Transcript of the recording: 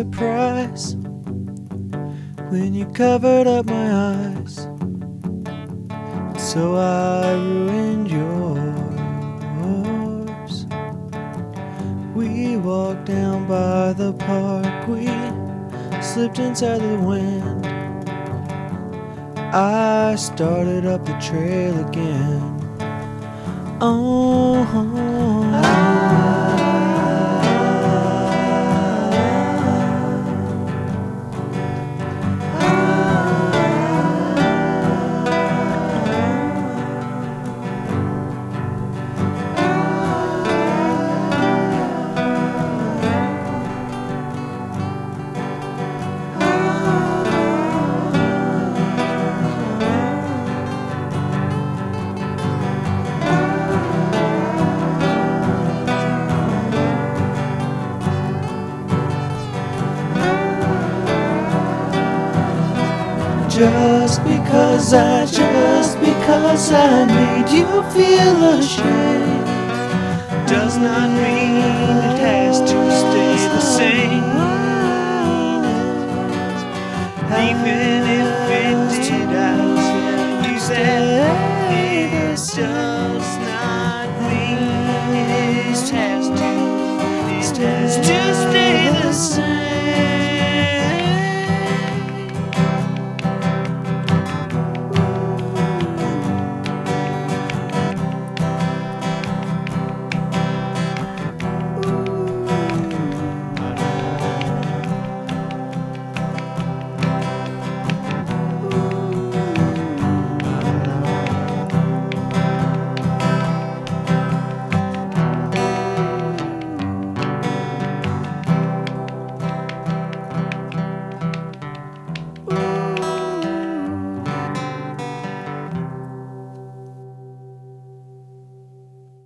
surprise when you covered up my eyes. So I ruined yours. We walked down by the park, we slipped inside the wind. I started up the trail again. Oh, just because I made you feel ashamed does not mean it has to stay the same. Even if it did, I would say it does not.